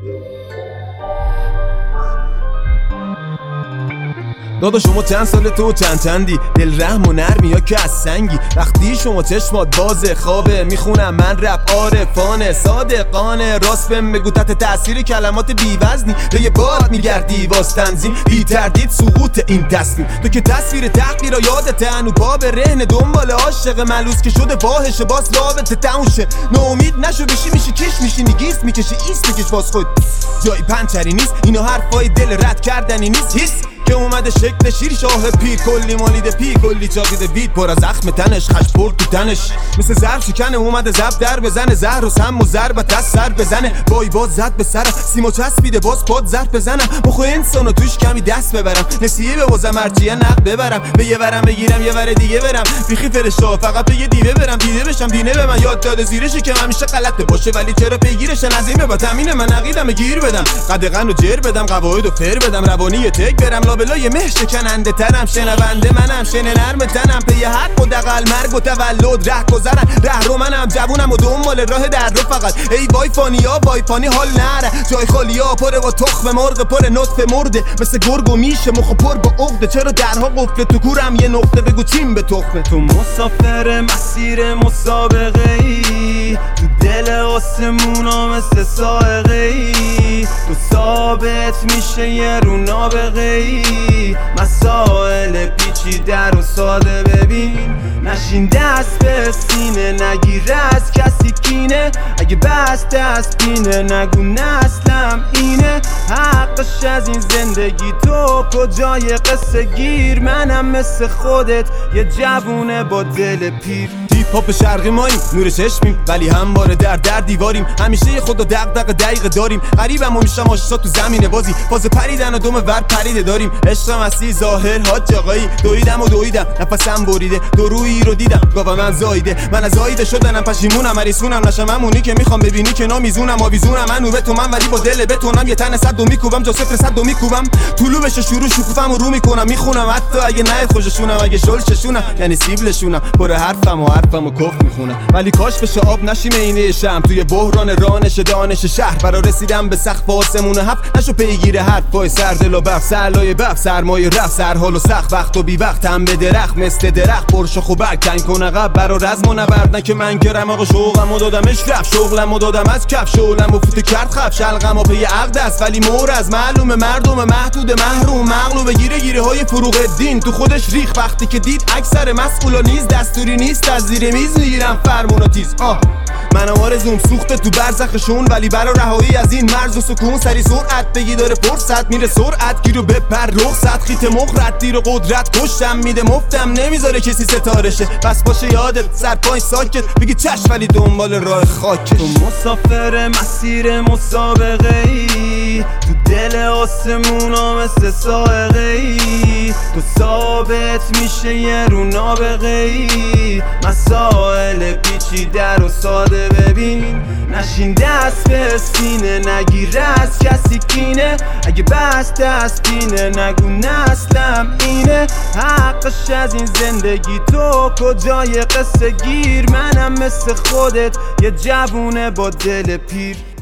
دادا شما چند سال تو چندی دل رحم و نرمی یا که از سنگی وقتی شما چشمات بازه خوابه میخونم من رپ عارفانه صادقانه راست بهم بگو تحت تاثیر کلمات بی‌وزنی تو یه بار میگردی واس تنظیم بی تردید سقوط این تصمیم تو که تصویر تحقیر یادت هنو پا به رهن دنبال عاشق ملوس که شده فاحشه باز رابطه تموشه ناامید نشو بشی میشی کش میشی نیگیست میکشی ایست بکش باز خود جای پنچری نیست اینا حرفای دل رد کردنی نیست هیست که اومده شکل شیر شاه پیر کلی مالیده پی کلی چاقیده بیت پر از زخم تنش خش پر تو تنش مثل ظرف شکنه اومده زب در بزنه زهر و سم و ضربت از سر بزنه وای باز زد به سرم سیما چسبیده باز پاد ظرف بزنم مخو انسانو توش کمی دست ببرم نسیه به وزم مرجیه نقد ببرم به یه ورم بگیرم یه ور دیگه برم بیخی فرشا فقط به یه دیوه برم دیده بشم دینه به من یاد داده زیرشه که همیشه غلطه باشه ولی چرا پیگیرش نظیمه با تامین من عقیدم گیر بدم قدغن رو جر بدم قواعد و فر بدم روانی تک برم لابلای مه شکننده ترم شنونده منم شنه نرم تنم پی حق و دقل مرگ و تولد ره گذرن ره رو منم جوونم و دنبال راه در رو فقط ای وای فانیا وای فانی حال نره جای خالیا پره با تخم مرغ پر نطفه مرده مثل گرگ و میشه مخ پر با عقده چرا درها قفل تو کورم یه نقطه بگو چیم به تخمه تو مسافر مسیر مسابقه ای تو دل آسمونا مثل سائقه ای تو ثابت میشه یه رو نابغه ای مسائل پیچیده رو ساده ببین نشین دست به سینه نگیر از کسی کینه اگه بسته از پینه نگو نسلم اینه حقش از این زندگی تو کجای قصه گیر منم مثل خودت یه جوونه با دل پیر هیپ هاپ شرقی ماییم نور چشمیم ولی همواره در دیواریم همیشه خود و دغدغه دقیقه داریم غریبم و میشم آشتا تو زمین بازی فاز پریدن و دوم ور پریده داریم عشقم اصلی ظاهر حاج آقایی دویدم نفسم بریده دو رویی رو دیدم گاوا من زایده من از زایده شدنم پشیمونم مریسونم نشم همونی که میخوام ببینی که نامیزونم آویزونم من به تو من ولی با دل بتونم یه تن صد و میکوبم جا صفر صد و میکوبم طلوع بشه شروع شکوفم و رو میکنم میخونم حتی اگه نه خوششونم اگه شلششونم یعنی سیبلشونم پر حرفم و کف میخونه ولی کاش بشه آب نشیم اینه شم توی بحران رانش دانش شهر برا رسیدم به سقف آسمون هفت نشو پیگیر حرفای سردل و بف سرلای بف سرمایه رفت سرحال و سخت وقت و بی وقت هم به درخت مثل درخت پرشخ و برگ تنگ کن عقب برا رزم و نبرد نه که من کرم آقا شوقم و دادمش رفت شغلم و دادم از کف شغلم و فوت کرد خف شلقم و پی عقد است ولی مور از معلوم مردم محدود محروم مغلوب گیره های فروغ دین تو خودش ریخ وقتی که دید اکثر مسئولا نیز دستوری نیست از زیر میز میگیرم فرمون و تیز منم آرزوم سوخته تو برزخشون ولی برا رهایی از این مرز و سکون سری سرعت بگی داره فرصت میره سرعت گیرو بپر رخصت خیت مخرت دیر و قدرت کشتم میده مفتم نمیذاره کسی ستارشه بس باشه یادت سر پای ساکت بگی چشم ولی دنبال راه خاکش تو مسافر مسیر مسابقه ای تو دل آسمونا مثل سائقه ای تو ثابت میشه یه رو نابغه ای مسائل پیچیده رو ساده ببین نشین دست به سینه نگیر از کسی کینه اگه بسته از پینه نگو نسلم اینه حقش از این زندگی تو کجای قصه گیر منم مثل خودت یه جوونه با دل پیر